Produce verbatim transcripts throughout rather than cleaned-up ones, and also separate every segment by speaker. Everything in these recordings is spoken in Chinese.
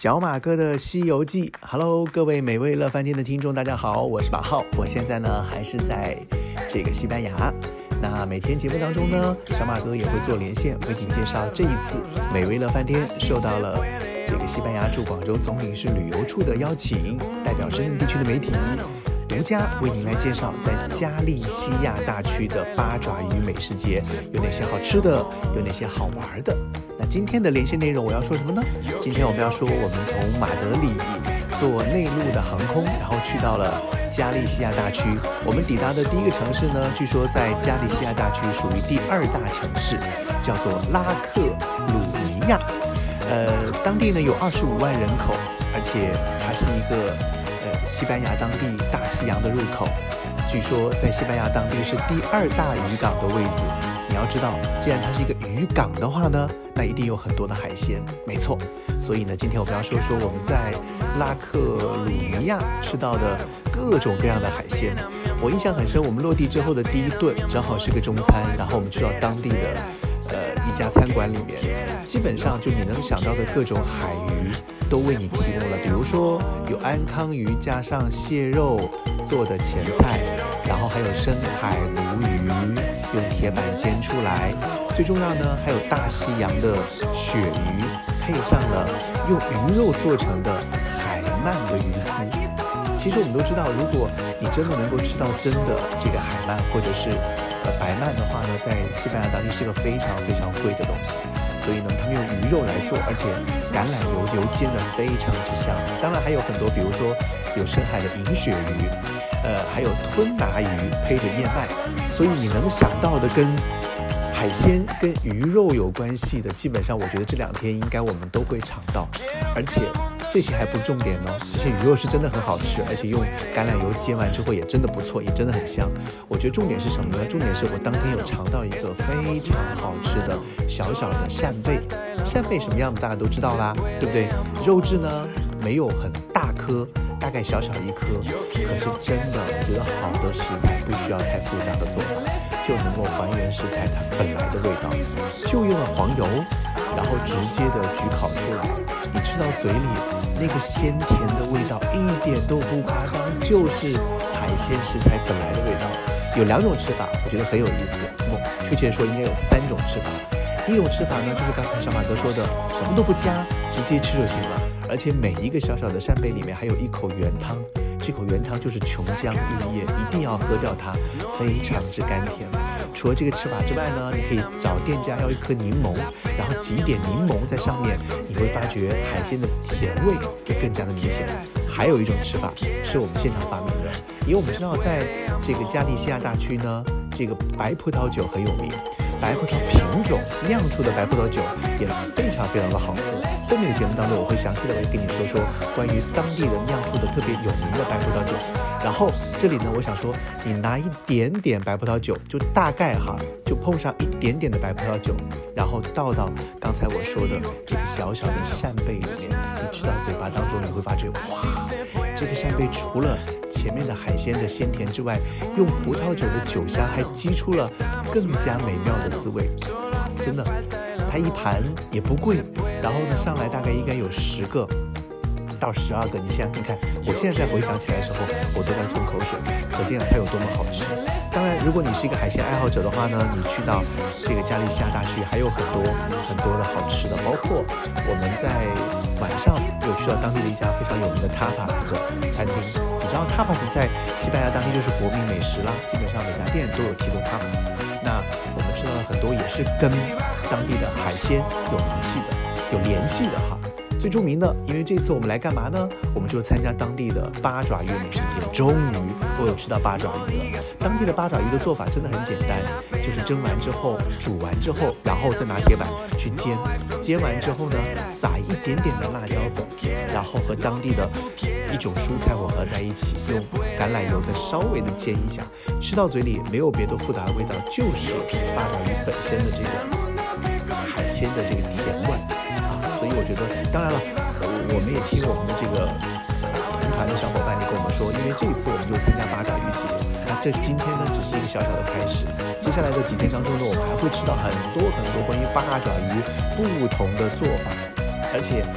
Speaker 1: 小马哥的西游记 Hello 各位美味乐翻天的听众大家好，我是马浩，我现在呢还是在这个西班牙。那每天节目当中呢，小马哥也会做连线为您介绍这一次美味乐翻天受到了这个西班牙驻广州总领事旅游处的邀请，代表深圳地区的媒体独家为您来介绍在加利西亚大区的八爪鱼美食节有哪些好吃的，有哪些好玩的。那今天的连线内容我要说什么呢？今天我们要说我们从马德里坐内陆的航空，然后去到了加利西亚大区。我们抵达的第一个城市呢，据说在加利西亚大区属于第二大城市，叫做拉克鲁尼亚。呃，当地呢有二十五万人口，而且它是一个呃西班牙当地大西洋的入口。据说在西班牙当地是第二大渔港的位置。你要知道，既然它是一个渔港的话呢，那一定有很多的海鲜，没错。所以呢，今天我们要说说我们在拉克鲁尼亚吃到的各种各样的海鲜。我印象很深，我们落地之后的第一顿正好是个中餐，然后我们去到当地的呃一家餐馆里面，基本上就你能想到的各种海鱼都为你提供了，比如说有安康鱼加上蟹肉做的前菜，然后还有深海鲈鱼用铁板煎出来，最重要呢还有大西洋的鳕鱼，配上了用鱼肉做成的海鳗的鱼丝。其实我们都知道，如果你真的能够吃到真的这个海鳗或者是呃白鳗的话呢，在西班牙当地是个非常非常贵的东西。所以呢，他们用鱼肉来做，而且橄榄油油煎得非常之香。当然还有很多，比如说有深海的银鳕鱼，呃，还有吞拿鱼配着燕麦。所以你能想到的跟海鲜跟鱼肉有关系的，基本上我觉得这两天应该我们都会尝到。而且这些还不是重点哦，这些鱼肉是真的很好吃，而且用橄榄油煎完之后也真的不错，也真的很香。我觉得重点是什么呢？重点是我当天有尝到一个非常好吃的小小的扇贝。扇贝什么样子大家都知道啦，对不对？肉质呢没有很大颗，大概小小一颗，可是真的我觉得好的食材不需要太复杂的做法，就能够还原食材它本来的味道。就用了黄油，然后直接的焗烤出来，你吃到嘴里那个鲜甜的味道一点都不夸张，就是海鲜食材本来的味道。有两种吃法，我觉得很有意思，确切说应该有三种吃法。第一种吃法呢，就是刚才小马哥说的，什么都不加，直接吃就行了。而且每一个小小的扇贝里面还有一口原汤，这口原汤就是琼浆玉液，一定要喝掉它，非常之甘甜。除了这个吃法之外呢，你可以找店家要一颗柠檬，然后挤一点柠檬在上面，你会发觉海鲜的甜味会更加的明显。还有一种吃法是我们现场发明的，因为我们知道在这个加利西亚大区呢，这个白葡萄酒很有名，白葡萄品种酿出的白葡萄酒也非常非常的好喝。后面的节目当中我会详细的会跟你说说关于当地人酿出的特别有名的白葡萄酒。然后这里呢，我想说你拿一点点白葡萄酒，就大概哈就碰上一点点的白葡萄酒，然后倒到刚才我说的这个小小的扇贝里面，你吃到嘴巴当中你会发觉，哇，这个扇贝除了前面的海鲜的鲜甜之外，用葡萄酒的酒香还激出了更加美妙的滋味。真的，它一盘也不贵，然后呢上来大概应该有十个到十二个，你想想看，我现在在回想起来的时候我都在吞口水，可见它有多么好吃。当然如果你是一个海鲜爱好者的话呢，你去到这个加利西亚大区还有很多很多的好吃的，包括我们在晚上有去到当地的一家非常有名的 tapas 的餐厅。你知道 tapas 在西班牙当地就是国民美食啦，基本上每家店都有提供 tapas。那我们吃到了很多也是跟当地的海鲜有名气的，有联系的哈。最著名的，因为这次我们来干嘛呢？我们就参加当地的八爪鱼美食节。终于我有吃到八爪鱼了。当地的八爪鱼的做法真的很简单，就是蒸完之后煮完之后，然后再拿铁板去煎，煎完之后呢撒一点点的辣椒粉，然后和当地的一种蔬菜混合在一起，用橄榄油再稍微的煎一下，吃到嘴里没有别的复杂的味道，就是八爪鱼本身的这个海鲜的这个甜味啊。所以我觉得当然了，我们也听我们的这个同团的小伙伴也跟我们说，因为这一次我们就参加八爪鱼节，那这今天呢只是一个小小的开始，接下来的几天当中呢，我们还会吃到很多很多关于八爪鱼不同的做法，而且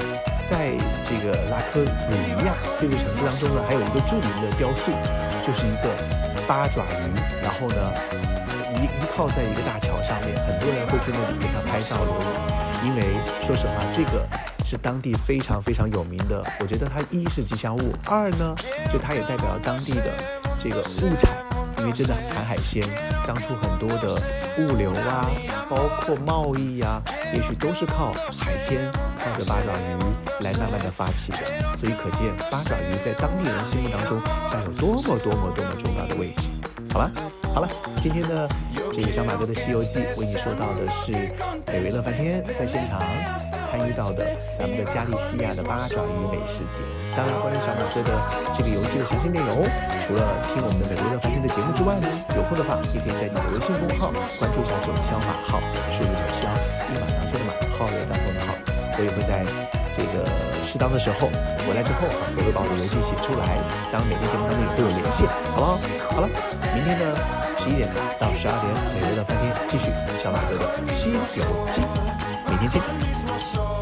Speaker 1: 在这个拉科鲁尼亚这个城市当中呢，还有一个著名的雕塑，就是一个八爪鱼，然后呢依依靠在一个大桥上面，很多人会去那里给它拍照留影，因为说实话，这个是当地非常非常有名的。我觉得它一是吉祥物，二呢就它也代表了当地的这个物产，因为真的产海鲜，当初很多的物流啊，包括贸易啊，也许都是靠海鲜，靠着八爪鱼来慢慢的发起的。所以可见八爪鱼在当地人心目当中占有多么多么多么重要的位置。好吧，好了，今天呢，这个小马哥的《西游记》为你说到的是美味乐翻天在现场参与到的咱们的加利西亚的八爪鱼美食节。当然，关于小马哥的这个游记的详细内容，除了听我们的美味乐翻天的节目之外呢，有空的话也可以在你的微信公号关注一下九七幺马号，数字九七幺，一马当先的马，号也当头的号。我也会在这个适当的时候回来之后，我会把我的游记写出来，当然每天节目当中也会有连线，好不好？好了，明天呢十一点到十二点，美味乐翻天继续小马哥的《西游记》，明天见。